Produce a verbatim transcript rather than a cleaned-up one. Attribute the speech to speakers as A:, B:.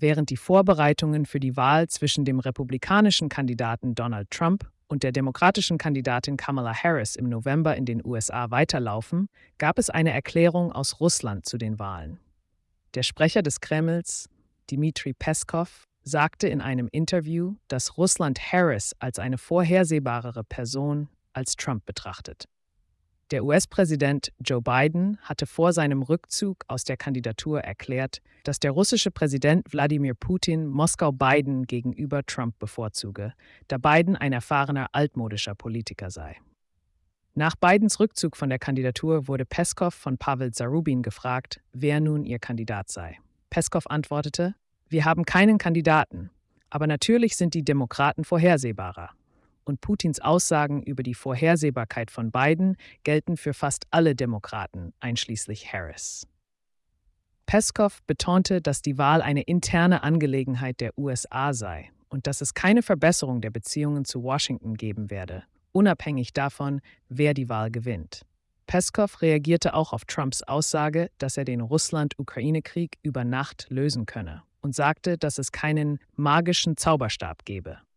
A: während die Vorbereitungen für die Wahl zwischen dem republikanischen Kandidaten Donald Trump und der demokratischen Kandidatin Kamala Harris im November in den U S A weiterlaufen, gab es eine Erklärung aus Russland zu den Wahlen. Der Sprecher des Kremls, Dmitri Peskov, sagte in einem Interview, dass Russland Harris als eine vorhersehbarere Person als Trump betrachtet. Der U S-Präsident Joe Biden hatte vor seinem Rückzug aus der Kandidatur erklärt, dass der russische Präsident Wladimir Putin Moskau Biden gegenüber Trump bevorzuge, da Biden ein erfahrener altmodischer Politiker sei. Nach Bidens Rückzug von der Kandidatur wurde Peskov von Pavel Zarubin gefragt, wer nun ihr Kandidat sei. Peskov antwortete: „Wir haben keinen Kandidaten, aber natürlich sind die Demokraten vorhersehbarer. Und Putins Aussagen über die Vorhersehbarkeit von Biden gelten für fast alle Demokraten, einschließlich Harris." Peskov betonte, dass die Wahl eine interne Angelegenheit der U S A sei und dass es keine Verbesserung der Beziehungen zu Washington geben werde, unabhängig davon, wer die Wahl gewinnt. Peskov reagierte auch auf Trumps Aussage, dass er den Russland-Ukraine-Krieg über Nacht lösen könne und sagte, dass es keinen magischen Zauberstab gebe.